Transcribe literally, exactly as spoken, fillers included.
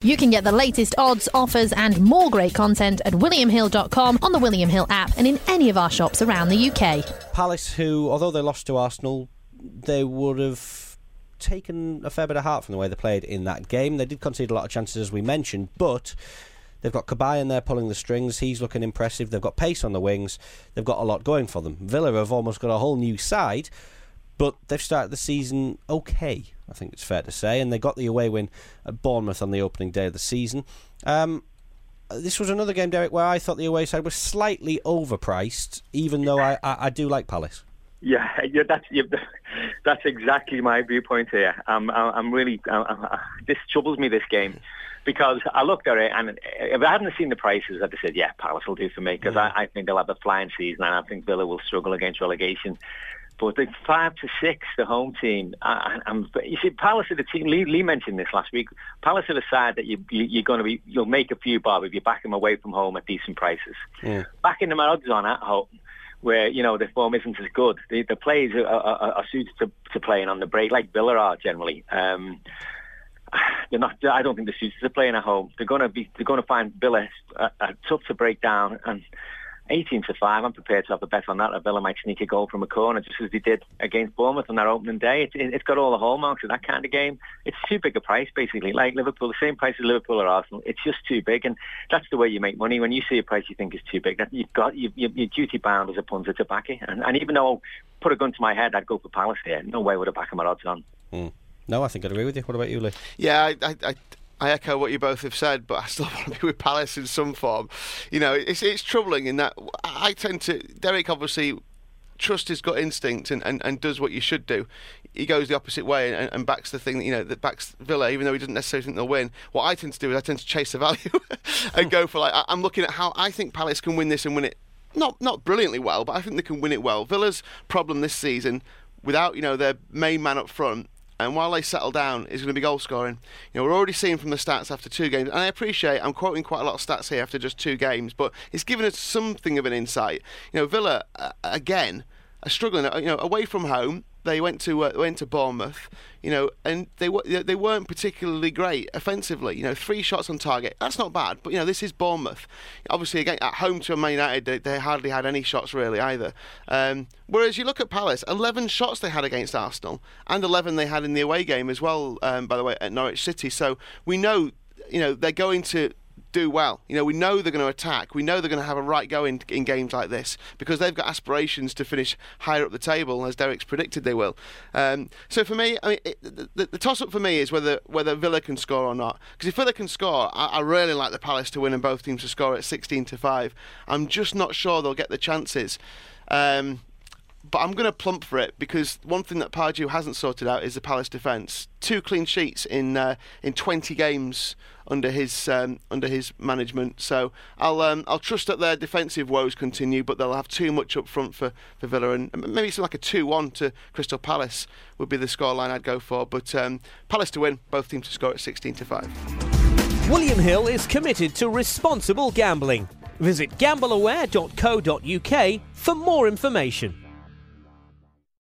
You can get the latest odds, offers and more great content at william hill dot com, on the William Hill app and in any of our shops around the U K. Palace, who, although they lost to Arsenal, they would have taken a fair bit of heart from the way they played in that game. They did concede a lot of chances, as we mentioned, but they've got Cabaye in there pulling the strings. He's looking impressive. They've got pace on the wings. They've got a lot going for them. Villa have almost got a whole new side, but they've started the season okay, I think it's fair to say, and they got the away win at Bournemouth on the opening day of the season. Um, this was another game, Derek, where I thought the away side was slightly overpriced, even though I, I, I do like Palace. Yeah, yeah, that's yeah, that's exactly my viewpoint here. Um, I, I'm really I, I, this troubles me, this game, because I looked at it and if I hadn't seen the prices, I'd have said, yeah, Palace will do for me, because mm. I, I think they'll have a flying season and I think Villa will struggle against relegation. But the five to six, the home team, I, I'm, you see, Palace are the team. Lee, Lee mentioned this last week. Palace are the side that you, you, you're going to be, you'll make a few bob if you back them away from home at decent prices. Yeah. Backing them odds on at home, where, you know, the form isn't as good. The, the players are, are, are suited to, to playing on the break, like Villa are generally. Um, they're not. I don't think they're suited to playing at home. They're going to be. They're going to find Villa uh, uh, tough to break down. And eighteen to five, I'm prepared to have a bet on that. That Villa might sneak a goal from a corner, just as they did against Bournemouth on that opening day. It, it, it's got all the hallmarks of that kind of game. It's too big a price, basically. Like Liverpool, the same price as Liverpool or Arsenal. It's just too big, and that's the way you make money. When you see a price you think is too big, that you've got you, you, you're duty bound as a punter to back it. And, and even though I put a gun to my head, I'd go for Palace here. No way would I back them at odds on. Mm. No, I think I'd agree with you. What about you, Lee? Yeah, I, I, I, I echo what you both have said, but I still want to be with Palace in some form. You know, it's it's troubling in that I tend to... Derek obviously trusts his gut instinct and, and, and does what you should do. He goes the opposite way and, and backs the thing, you know, that backs Villa, even though he doesn't necessarily think they'll win. What I tend to do is I tend to chase the value and go for, like, I'm looking at how I think Palace can win this and win it. Not not brilliantly well, but I think they can win it well. Villa's problem this season, without, you know, their main man up front, and while they settle down, is going to be goal scoring. You know, we're already seeing from the stats after two games, and I appreciate I'm quoting quite a lot of stats here after just two games, but it's given us something of an insight. You know, Villa uh, again are struggling. You know, away from home, they went to uh, went to Bournemouth. You know, and they were they weren't particularly great offensively. You know, three shots on target. That's not bad, but you know, this is Bournemouth. Obviously, again at home to Man United, they, they hardly had any shots really either. Um, whereas you look at Palace, eleven shots they had against Arsenal, and eleven they had in the away game as well. Um, by the way, at Norwich City. So we know, you know, they're going to do well. You know, we know they're going to attack. We know they're going to have a right go in, in games like this because they've got aspirations to finish higher up the table, as Derek's predicted they will. Um, so for me, I mean, it, the, the toss-up for me is whether whether Villa can score or not. Because if Villa can score, I, I really like the Palace to win and both teams to score at sixteen to five. I'm just not sure they'll get the chances. Um, But I'm going to plump for it because one thing that Pardew hasn't sorted out is the Palace defence. Two clean sheets in uh, in twenty games under his um, under his management. So I'll um, I'll trust that their defensive woes continue, but they'll have too much up front for, for Villa, and maybe something like a two one to Crystal Palace would be the scoreline I'd go for. But um, Palace to win, both teams to score at sixteen to five. William Hill is committed to responsible gambling. Visit gamble aware dot co dot uk for more information.